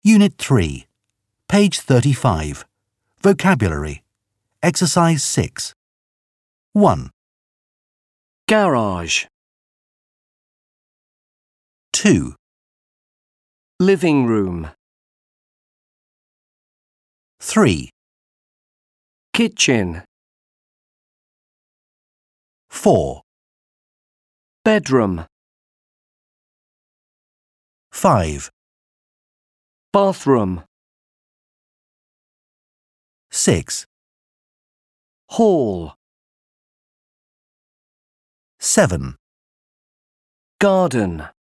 Unit 3, page 35. Vocabulary. Exercise 6. 1, Garage. 2, Living room. 3, Kitchen. 4, Bedroom. 5, Bathroom. 6, Hall. 7. Garden.